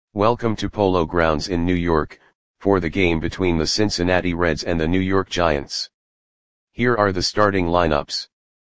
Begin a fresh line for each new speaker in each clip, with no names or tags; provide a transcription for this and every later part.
Welcome to Polo Grounds in New York, for the game between the Cincinnati Reds and the New York Giants. Here are the starting lineups.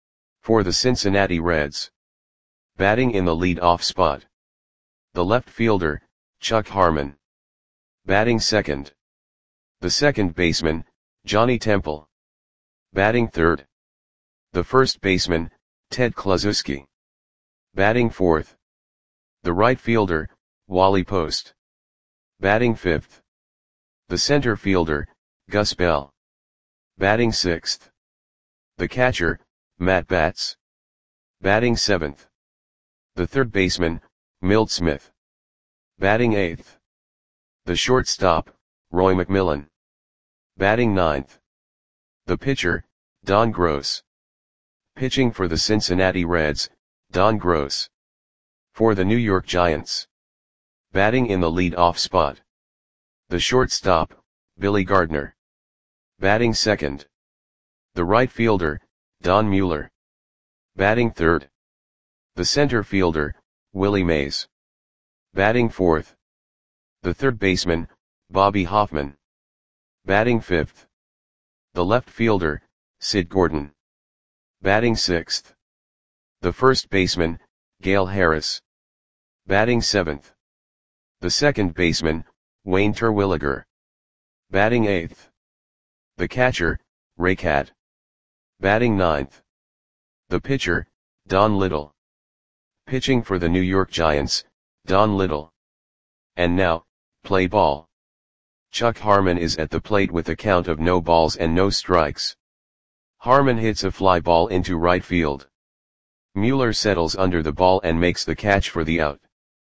For the Cincinnati Reds. Batting in the lead-off spot. The left fielder, Chuck Harmon. Batting second. The second baseman, Johnny Temple. Batting third. The first baseman, Ted Kluszewski. Batting fourth. The right fielder, Wally Post. Batting fifth. The center fielder, Gus Bell. Batting sixth. The catcher, Matt Batts. Batting seventh. The third baseman, Milt Smith. Batting eighth. The shortstop, Roy McMillan. Batting ninth. The pitcher, Don Gross. Pitching for the Cincinnati Reds, Don Gross. For the New York Giants. Batting in the lead-off spot. The shortstop, Billy Gardner. Batting second. The right fielder, Don Mueller. Batting third. The center fielder, Willie Mays. Batting fourth. The third baseman, Bobby Hoffman. Batting fifth. The left fielder, Sid Gordon. Batting sixth. The first baseman, Gale Harris. Batting seventh. The second baseman, Wayne Terwilliger. Batting eighth. The catcher, Ray Catt. Batting ninth. The pitcher, Don Little. Pitching for the New York Giants, Don Little. And now, play ball. Chuck Harmon is at the plate with a count of no balls and no strikes. Harmon hits a fly ball into right field. Mueller settles under the ball and makes the catch for the out.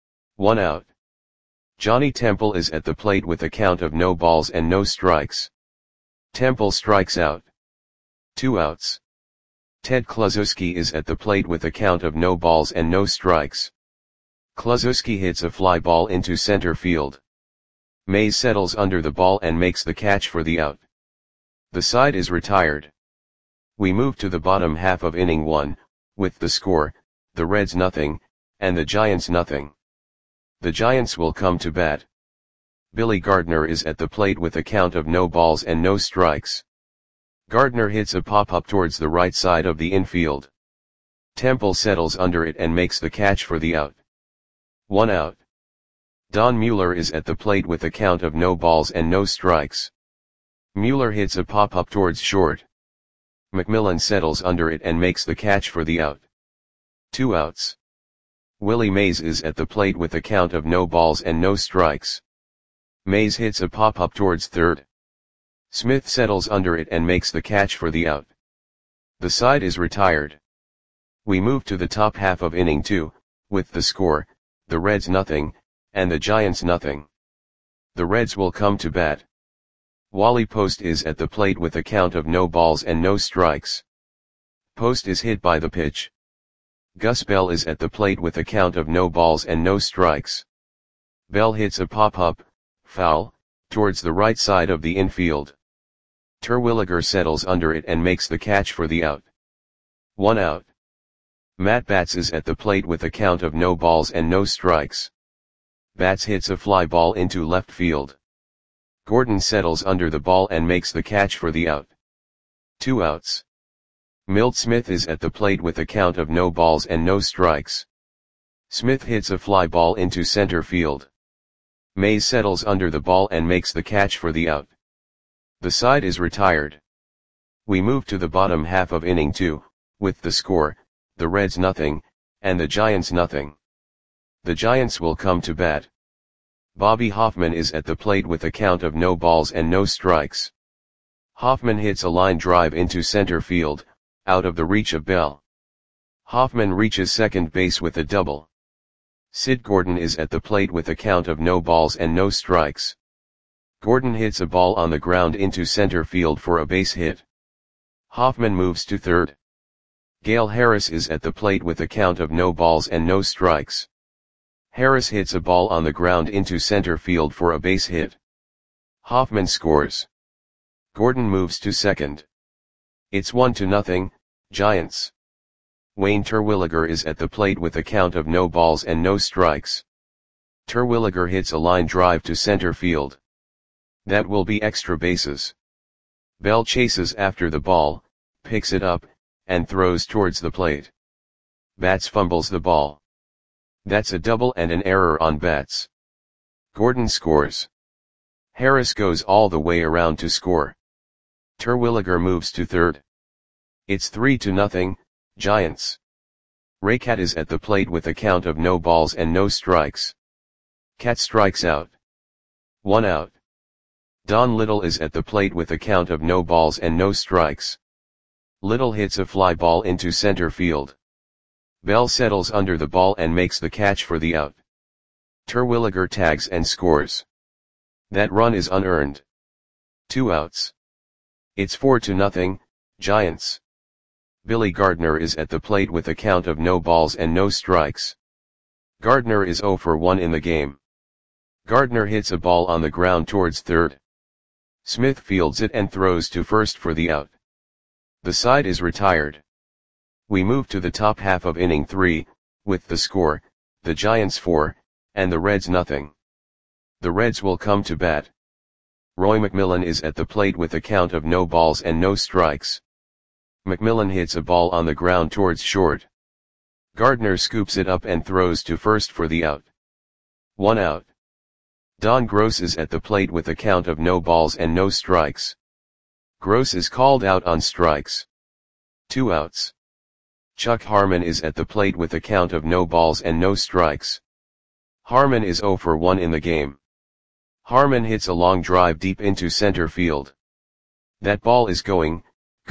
1 out. Johnny Temple is at the plate with a count of no balls and no strikes. Temple strikes out. 2 outs. Ted Kluszewski is at the plate with a count of no balls and no strikes. Kluszewski hits a fly ball into center field. Mays settles under the ball and makes the catch for the out. The side is retired. We move to the bottom half of inning 1, with the score, the Reds nothing, and the Giants nothing. The Giants will come to bat. Billy Gardner is at the plate with a count of no balls and no strikes. Gardner hits a pop-up towards the right side of the infield. Temple settles under it and makes the catch for the out. 1 out. Don Mueller is at the plate with a count of no balls and no strikes. Mueller hits a pop-up towards short. McMillan settles under it and makes the catch for the out. 2 outs. Willie Mays is at the plate with a count of no balls and no strikes. Mays hits a pop-up towards third. Smith settles under it and makes the catch for the out. The side is retired. We move to the top half of inning 2, with the score, the Reds nothing, and the Giants nothing. The Reds will come to bat. Wally Post is at the plate with a count of no balls and no strikes. Post is hit by the pitch. Gus Bell is at the plate with a count of no balls and no strikes. Bell hits a pop-up, foul, towards the right side of the infield. Terwilliger settles under it and makes the catch for the out. 1 out. Matt Batts is at the plate with a count of no balls and no strikes. Batts hits a fly ball into left field. Gordon settles under the ball and makes the catch for the out. 2 outs. Milt Smith is at the plate with a count of no balls and no strikes. Smith hits a fly ball into center field. Mays settles under the ball and makes the catch for the out. The side is retired. We move to the bottom half of inning 2, with the score, the Reds nothing, and the Giants nothing. The Giants will come to bat. Bobby Hoffman is at the plate with a count of no balls and no strikes. Hoffman hits a line drive into center field, out of the reach of Bell. Hoffman reaches second base with a double. Sid Gordon is at the plate with a count of no balls and no strikes. Gordon hits a ball on the ground into center field for a base hit. Hoffman moves to third. Gale Harris is at the plate with a count of no balls and no strikes. Harris hits a ball on the ground into center field for a base hit. Hoffman scores. Gordon moves to second. It's 1-0, Giants. Wayne Terwilliger is at the plate with a count of no balls and no strikes. Terwilliger hits a line drive to center field. That will be extra bases. Bell chases after the ball, picks it up, and throws towards the plate. Bats fumbles the ball. That's a double and an error on Bats. Gordon scores. Harris goes all the way around to score. Terwilliger moves to third. It's 3-0, Giants. Raycat is at the plate with a count of no balls and no strikes. Cat strikes out. 1 out. Don Little is at the plate with a count of no balls and no strikes. Little hits a fly ball into center field. Bell settles under the ball and makes the catch for the out. Terwilliger tags and scores. That run is unearned. 2 outs. It's 4-0, Giants. Billy Gardner is at the plate with a count of no balls and no strikes. Gardner is 0 for 1 in the game. Gardner hits a ball on the ground towards third. Smith fields it and throws to first for the out. The side is retired. We move to the top half of inning 3, with the score, the Giants 4, and the Reds nothing. The Reds will come to bat. Roy McMillan is at the plate with a count of no balls and no strikes. McMillan hits a ball on the ground towards short. Gardner scoops it up and throws to first for the out. 1 out. Don Gross is at the plate with a count of no balls and no strikes. Gross is called out on strikes. 2 outs. Chuck Harmon is at the plate with a count of no balls and no strikes. Harmon is 0 for 1 in the game. Harmon hits a long drive deep into center field. That ball is going,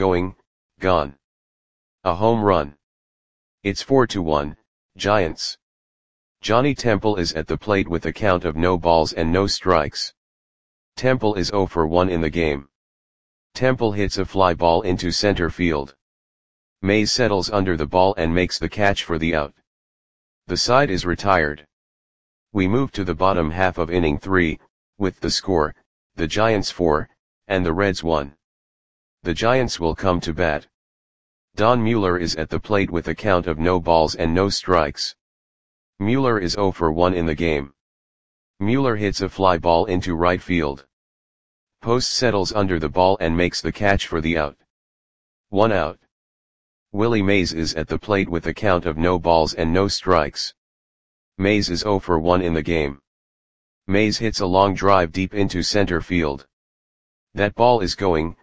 gone. A home run. It's 4-1, Giants. Johnny Temple is at the plate with a count of no balls and no strikes. Temple is 0 for 1 in the game. Temple hits a fly ball into center field. Mays settles under the ball and makes the catch for the out. The side is retired. We move to the bottom half of inning 3, with the score, the Giants 4, and the Reds 1. The Giants will come to bat. Don Mueller is at the plate with a count of no balls and no strikes. Mueller is 0 for 1 in the game. Mueller hits a fly ball into right field. Post settles under the ball and makes the catch for the out. 1 out. Willie Mays is at the plate with a count of no balls and no strikes. Mays is 0 for 1 in the game. Mays hits a long drive deep into center field. That ball is going,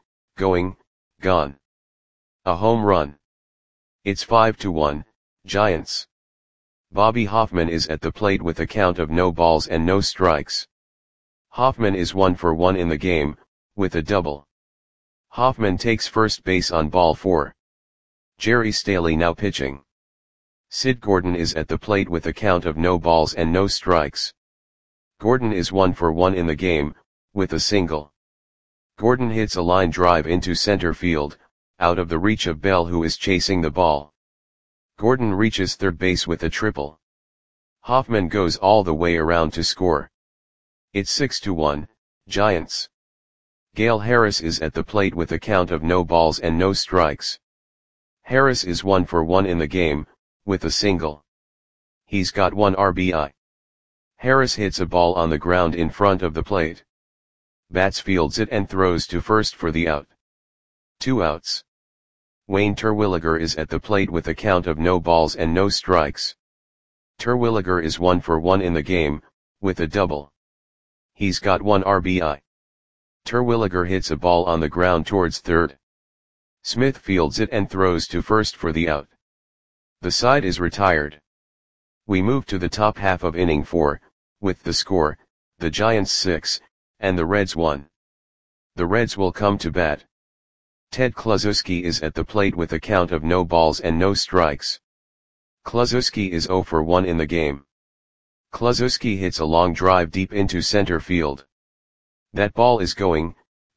gone. A home run. It's 5-1, Giants. Bobby Hoffman is at the plate with a count of no balls and no strikes. Hoffman is 1 for 1 in the game, with a double. Hoffman takes first base on ball 4. Jerry Staley now pitching. Sid Gordon is at the plate with a count of no balls and no strikes. Gordon is 1 for 1 in the game, with a single. Gordon hits a line drive into center field, out of the reach of Bell who is chasing the ball. Gordon reaches third base with a triple. Hoffman goes all the way around to score. It's 6-1, Giants. Gale Harris is at the plate with a count of no balls and no strikes. Harris is 1 for 1 in the game, with a single. He's got 1 RBI. Harris hits a ball on the ground in front of the plate. Bats fields it and throws to first for the out. 2 outs. Wayne Terwilliger is at the plate with a count of no balls and no strikes. Terwilliger is 1 for 1 in the game, with a double. He's got 1 RBI. Terwilliger hits a ball on the ground towards third. Smith fields it and throws to first for the out. The side is retired. We move to the top half of inning 4, with the score, the Giants 6, and the Reds 1. The Reds will come to bat. Ted Kluszewski is at the plate with a count of no balls and no strikes. Kluszewski is 0 for 1 in the game. Kluszewski hits a long drive deep into center field. That ball is going,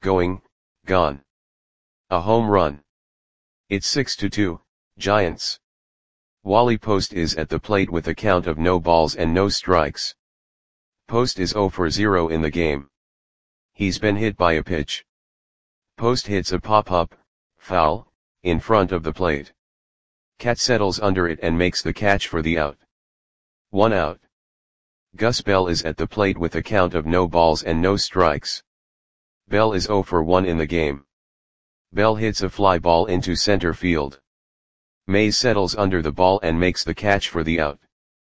gone. A home run. It's 6-2, Giants. Wally Post is at the plate with a count of no balls and no strikes. Post is 0 for 0 in the game. He's been hit by a pitch. Post hits a pop-up, foul, in front of the plate. Cat settles under it and makes the catch for the out. 1 out. Gus Bell is at the plate with a count of no balls and no strikes. Bell is 0 for 1 in the game. Bell hits a fly ball into center field. Mays settles under the ball and makes the catch for the out.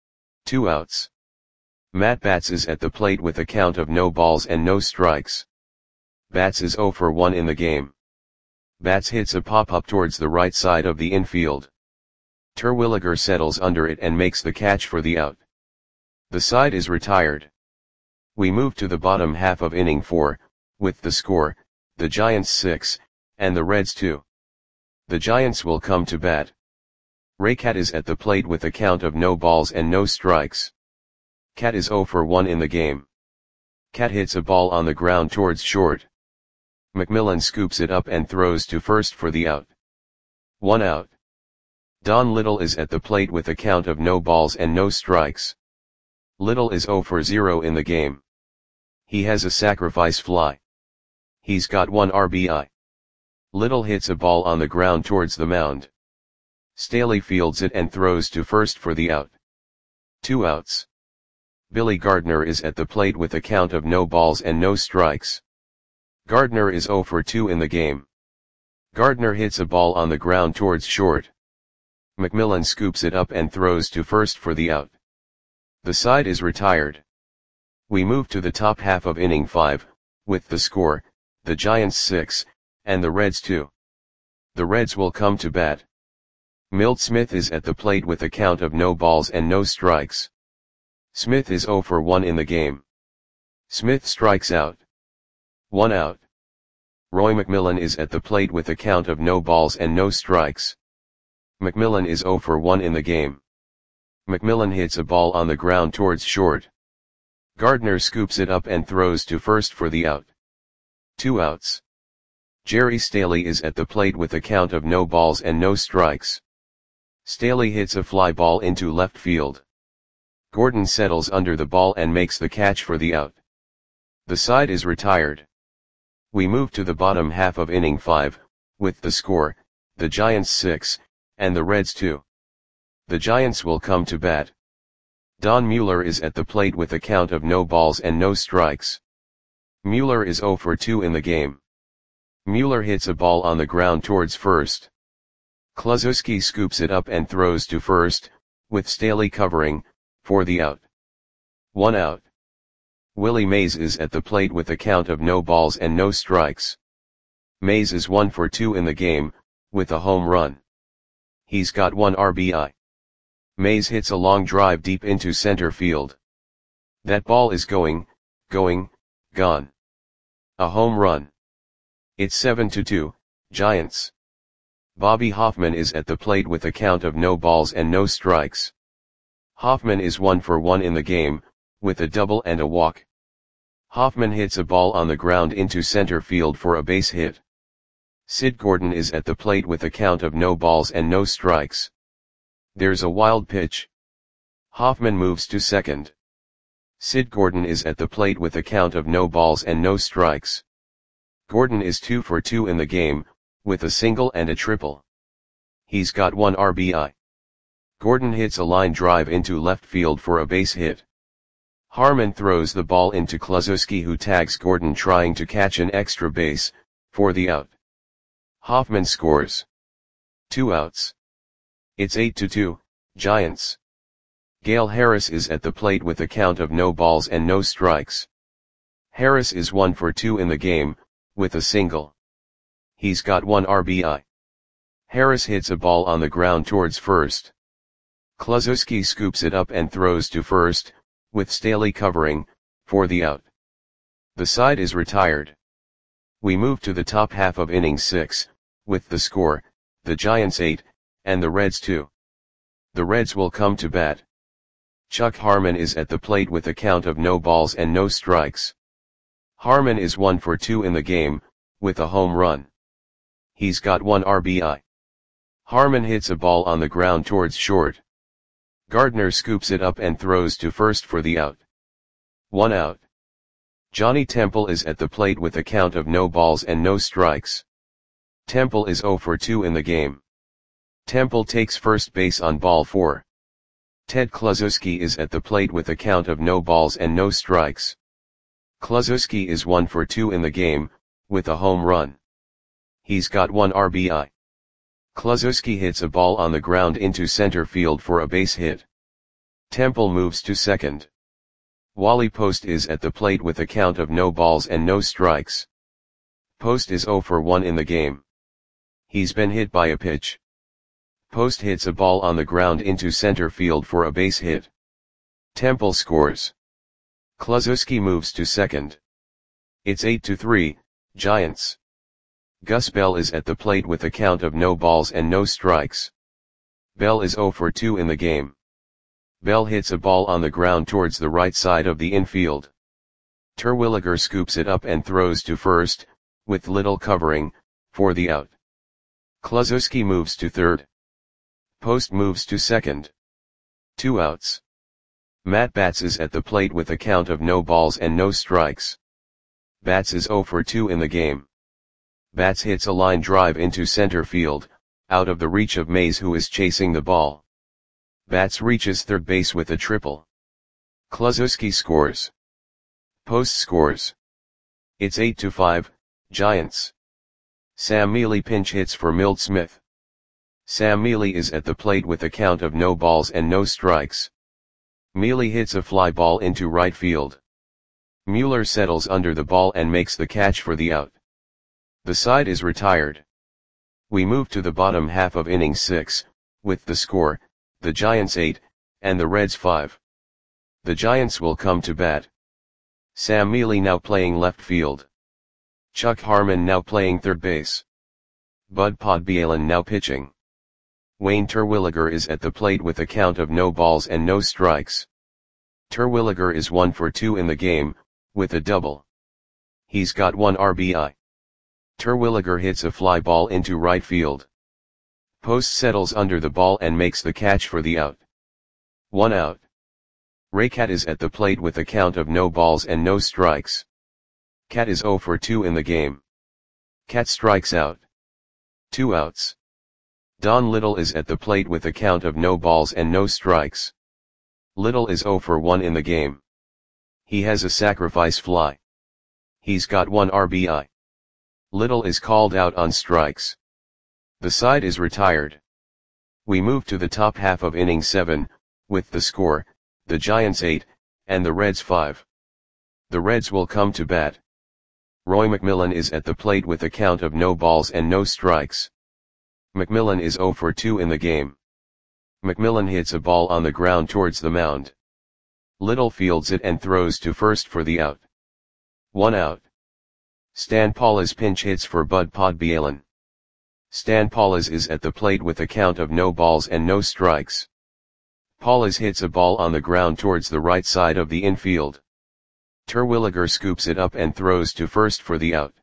2 outs. Matt Batts is at the plate with a count of no balls and no strikes. Batts is 0 for 1 in the game. Batts hits a pop-up towards the right side of the infield. Terwilliger settles under it and makes the catch for the out. The side is retired. We move to the bottom half of inning 4, with the score, the Giants 6, and the Reds 2. The Giants will come to bat. Raycat is at the plate with a count of no balls and no strikes. Cat is 0 for 1 in the game. Cat hits a ball on the ground towards short. McMillan scoops it up and throws to first for the out. 1 out. Don Little is at the plate with a count of no balls and no strikes. Little is 0 for 0 in the game. He has a sacrifice fly. He's got 1 RBI. Little hits a ball on the ground towards the mound. Staley fields it and throws to first for the out. 2 outs. Billy Gardner is at the plate with a count of no balls and no strikes. Gardner is 0 for 2 in the game. Gardner hits a ball on the ground towards short. McMillan scoops it up and throws to first for the out. The side is retired. We move to the top half of inning 5, with the score, the Giants 6, and the Reds 2. The Reds will come to bat. Milt Smith is at the plate with a count of no balls and no strikes. Smith is 0 for 1 in the game. Smith strikes out. 1 out. Roy McMillan is at the plate with a count of no balls and no strikes. McMillan is 0 for 1 in the game. McMillan hits a ball on the ground towards short. Gardner scoops it up and throws to first for the out. 2 outs. Jerry Staley is at the plate with a count of no balls and no strikes. Staley hits a fly ball into left field. Gordon settles under the ball and makes the catch for the out. The side is retired. We move to the bottom half of inning 5, with the score, the Giants 6, and the Reds 2. The Giants will come to bat. Don Mueller is at the plate with a count of no balls and no strikes. Mueller is 0 for 2 in the game. Mueller hits a ball on the ground towards first. Kluszewski scoops it up and throws to first, with Staley covering, for the out. 1 out. Willie Mays is at the plate with a count of no balls and no strikes. Mays is 1 for 2 in the game, with a home run. He's got 1 RBI. Mays hits a long drive deep into center field. That ball is going, gone. A home run. It's 7-2, Giants. Bobby Hoffman is at the plate with a count of no balls and no strikes. Hoffman is 1 for 1 in the game, with a double and a walk. Hoffman hits a ball on the ground into center field for a base hit. Sid Gordon is at the plate with a count of no balls and no strikes. There's a wild pitch. Hoffman moves to second. Sid Gordon is at the plate with a count of no balls and no strikes. Gordon is 2 for 2 in the game, with a single and a triple. He's got 1 RBI. Gordon hits a line drive into left field for a base hit. Harmon throws the ball into Kluszewski, who tags Gordon trying to catch an extra base, for the out. Hoffman scores. 2 outs. It's 8-2, Giants. Gale Harris is at the plate with a count of no balls and no strikes. Harris is 1 for 2 in the game, with a single. He's got 1 RBI. Harris hits a ball on the ground towards first. Kluszewski scoops it up and throws to first, with Staley covering, for the out. The side is retired. We move to the top half of inning 6, with the score, the Giants 8, and the Reds 2. The Reds will come to bat. Chuck Harmon is at the plate with a count of no balls and no strikes. Harmon is 1 for 2 in the game, with a home run. He's got 1 RBI. Harmon hits a ball on the ground towards short. Gardner scoops it up and throws to first for the out. 1 out. Johnny Temple is at the plate with a count of no balls and no strikes. Temple is 0 for 2 in the game. Temple takes first base on ball 4. Ted Kluszewski is at the plate with a count of no balls and no strikes. Kluszewski is 1 for 2 in the game, with a home run. He's got 1 RBI. Kluszewski hits a ball on the ground into center field for a base hit. Temple moves to second. Wally Post is at the plate with a count of no balls and no strikes. Post is 0 for 1 in the game. He's been hit by a pitch. Post hits a ball on the ground into center field for a base hit. Temple scores. Kluszewski moves to second. It's 8-3, Giants. Gus Bell is at the plate with a count of no balls and no strikes. Bell is 0 for 2 in the game. Bell hits a ball on the ground towards the right side of the infield. Terwilliger scoops it up and throws to first, with Little covering, for the out. Kluszewski moves to third. Post moves to second. 2 outs. Matt Batts is at the plate with a count of no balls and no strikes. Batts is 0 for 2 in the game. Batts hits a line drive into center field, out of the reach of Mays, who is chasing the ball. Batts reaches third base with a triple. Kluszewski scores. Post scores. It's 8-5, Giants. Sam Mealy pinch hits for Milt Smith. Sam Mealy is at the plate with a count of no balls and no strikes. Mealy hits a fly ball into right field. Mueller settles under the ball and makes the catch for the out. The side is retired. We move to the bottom half of inning 6, with the score, the Giants 8, and the Reds 5. The Giants will come to bat. Sam Mealy now playing left field. Chuck Harmon now playing third base. Bud Podbielin now pitching. Wayne Terwilliger is at the plate with a count of no balls and no strikes. Terwilliger is 1 for 2 in the game, with a double. He's got 1 RBI. Terwilliger hits a fly ball into right field. Post settles under the ball and makes the catch for the out. 1 out. Raycat is at the plate with a count of no balls and no strikes. Cat is 0 for 2 in the game. Cat strikes out. 2 outs. Don Little is at the plate with a count of no balls and no strikes. Little is 0 for 1 in the game. He has a sacrifice fly. He's got 1 RBI. Little is called out on strikes. The side is retired. We move to the top half of inning 7, with the score, the Giants 8, and the Reds 5. The Reds will come to bat. Roy McMillan is at the plate with a count of no balls and no strikes. McMillan is 0 for 2 in the game. McMillan hits a ball on the ground towards the mound. Little fields it and throws to first for the out. 1 out. Stan Paules pinch hits for Bud Podbielin. Stan Paules is at the plate with a count of no balls and no strikes. Paules hits a ball on the ground towards the right side of the infield. Terwilliger scoops it up and throws to first for the out.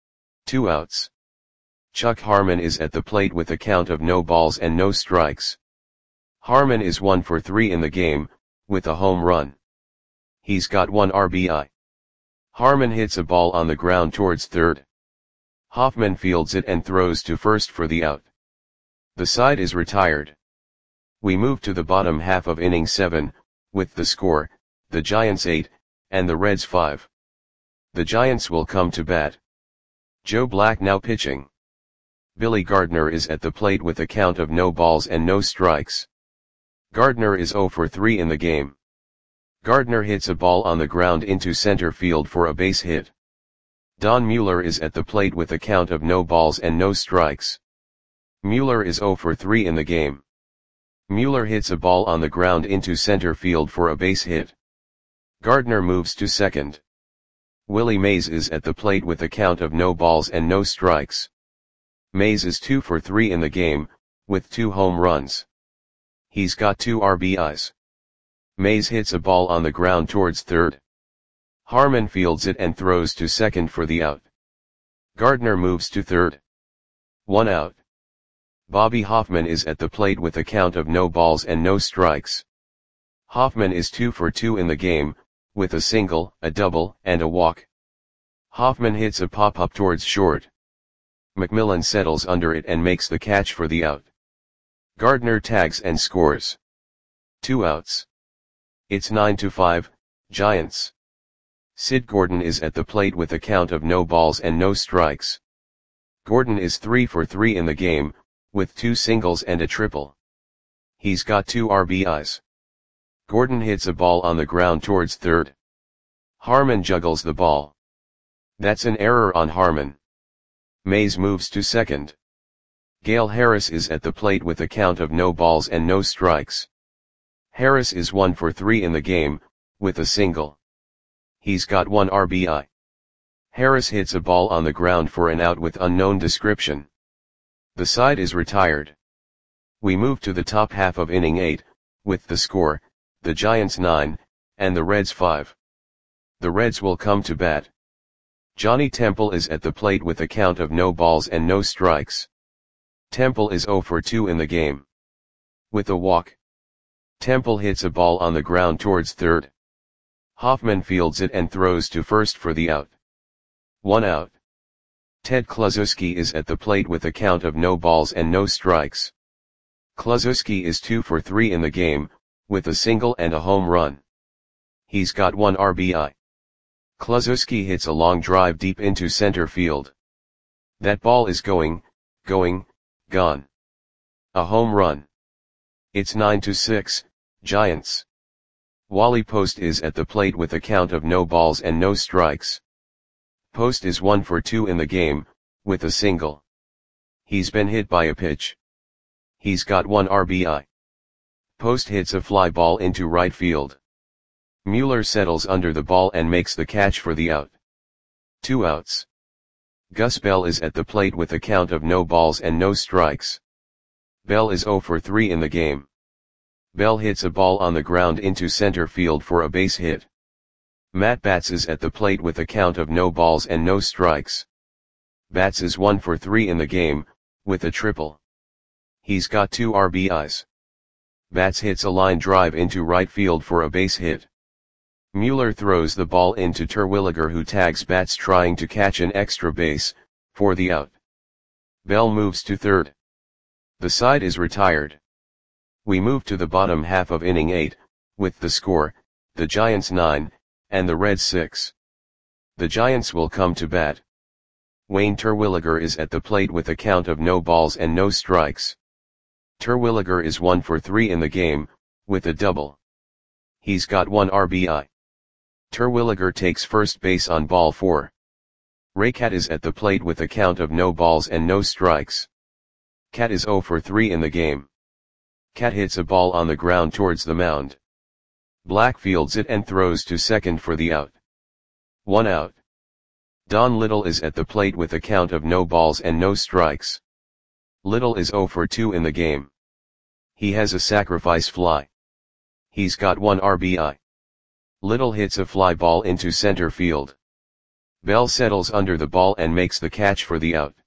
2 outs. Chuck Harmon is at the plate with a count of no balls and no strikes. Harmon is 1 for 3 in the game, with a home run. He's got 1 RBI. Harmon hits a ball on the ground towards third. Hoffman fields it and throws to first for the out. The side is retired. We move to the bottom half of inning 7, with the score, the Giants 8, and the Reds 5. The Giants will come to bat. Joe Black now pitching. Billy Gardner is at the plate with a count of no balls and no strikes. Gardner is 0 for 3 in the game. Gardner hits a ball on the ground into center field for a base hit. Don Mueller is at the plate with a count of no balls and no strikes. Mueller is 0 for 3 in the game. Mueller hits a ball on the ground into center field for a base hit. Gardner moves to second. Willie Mays is at the plate with a count of no balls and no strikes. Mays is 2 for 3 in the game, with 2 home runs. He's got 2 RBIs. Mays hits a ball on the ground towards third. Harmon fields it and throws to second for the out. Gardner moves to third. 1 out. Bobby Hoffman is at the plate with a count of no balls and no strikes. Hoffman is 2 for 2 in the game, with a single, a double, and a walk. Hoffman hits a pop-up towards short. McMillan settles under it and makes the catch for the out. Gardner tags and scores. 2 outs. It's 9-5, Giants. Sid Gordon is at the plate with a count of no balls and no strikes. Gordon is 3 for 3 in the game, with 2 singles and a triple. He's got 2 RBIs. Gordon hits a ball on the ground towards third. Harmon juggles the ball. That's an error on Harmon. Mays moves to second. Gale Harris is at the plate with a count of no balls and no strikes. Harris is 1 for 3 in the game, with a single. He's got 1 RBI. Harris hits a ball on the ground for an out with unknown description. The side is retired. We move to the top half of inning 8, with the score, the Giants 9, and the Reds 5. The Reds will come to bat. Johnny Temple is at the plate with a count of no balls and no strikes. Temple is 0 for 2 in the game. With a walk. Temple hits a ball on the ground towards third. Hoffman fields it and throws to first for the out. 1 out. Ted Kluszewski is at the plate with a count of no balls and no strikes. Kluszewski is 2 for 3 in the game, with a single and a home run. He's got 1 RBI. Kluszewski hits a long drive deep into center field. That ball is going, gone. A home run. It's 9-6, Giants. Wally Post is at the plate with a count of no balls and no strikes. Post is 1 for 2 in the game, with a single. He's been hit by a pitch. He's got 1 RBI. Post hits a fly ball into right field. Mueller settles under the ball and makes the catch for the out. 2 outs. Gus Bell is at the plate with a count of no balls and no strikes. Bell is 0 for 3 in the game. Bell hits a ball on the ground into center field for a base hit. Matt Batts is at the plate with a count of no balls and no strikes. Batts is 1 for 3 in the game, with a triple. He's got 2 RBIs. Batts hits a line drive into right field for a base hit. Mueller throws the ball into Terwilliger, who tags Batts trying to catch an extra base, for the out. Bell moves to third. The side is retired. We move to the bottom half of inning 8, with the score, the Giants 9, and the Reds 6. The Giants will come to bat. Wayne Terwilliger is at the plate with a count of no balls and no strikes. Terwilliger is 1 for 3 in the game, with a double. He's got 1 RBI. Terwilliger takes first base on ball 4. Raycat is at the plate with a count of no balls and no strikes. Cat is 0 for 3 in the game. Cat hits a ball on the ground towards the mound. Black fields it and throws to second for the out. 1 out. Don Little is at the plate with a count of no balls and no strikes. Little is 0 for 2 in the game. He has a sacrifice fly. He's got 1 RBI. Little hits a fly ball into center field. Bell settles under the ball and makes the catch for the out.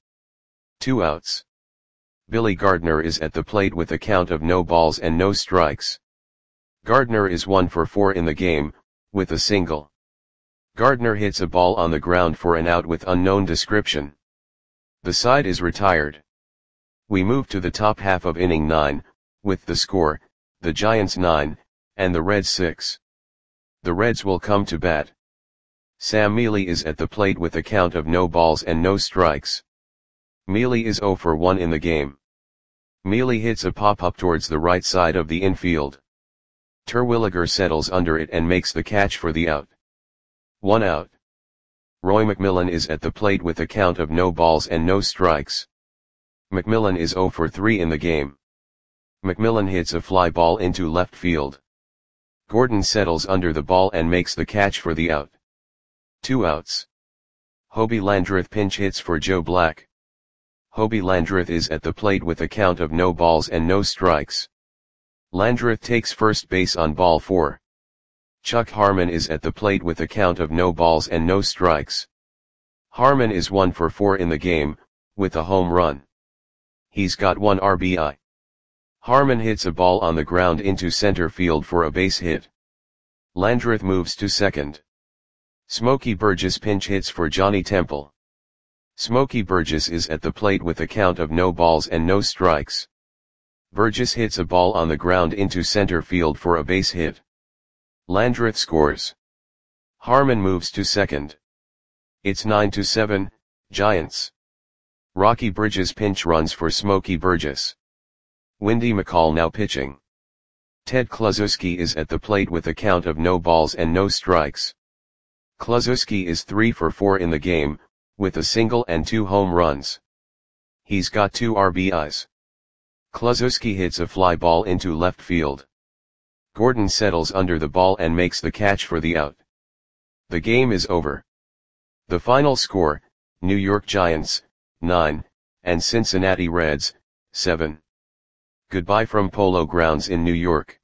2 outs. Billy Gardner is at the plate with a count of no balls and no strikes. Gardner is 1 for 4 in the game, with a single. Gardner hits a ball on the ground for an out with unknown description. The side is retired. We move to the top half of inning 9, with the score, the Giants 9, and the Reds 6. The Reds will come to bat. Sam Mealy is at the plate with a count of no balls and no strikes. Mealy is 0 for 1 in the game. Mealy hits a pop-up towards the right side of the infield. Terwilliger settles under it and makes the catch for the out. 1 out. Roy McMillan is at the plate with a count of no balls and no strikes. McMillan is 0 for 3 in the game. McMillan hits a fly ball into left field. Gordon settles under the ball and makes the catch for the out. 2 outs. Hobie Landreth pinch hits for Joe Black. Hobie Landreth is at the plate with a count of no balls and no strikes. Landreth takes first base on ball 4. Chuck Harmon is at the plate with a count of no balls and no strikes. Harmon is 1 for 4 in the game, with a home run. He's got 1 RBI. Harmon hits a ball on the ground into center field for a base hit. Landreth moves to second. Smokey Burgess pinch hits for Johnny Temple. Smokey Burgess is at the plate with a count of no balls and no strikes. Burgess hits a ball on the ground into center field for a base hit. Landreth scores. Harmon moves to second. It's 9-7, Giants. Rocky Bridges pinch runs for Smokey Burgess. Windy McCall now pitching. Ted Kluszewski is at the plate with a count of no balls and no strikes. Kluszewski is 3 for 4 in the game, with a single and 2 home runs. He's got 2 RBIs. Kluszewski hits a fly ball into left field. Gordon settles under the ball and makes the catch for the out. The game is over. The final score, New York Giants, 9, and Cincinnati Reds, 7. Goodbye from Polo Grounds in New York.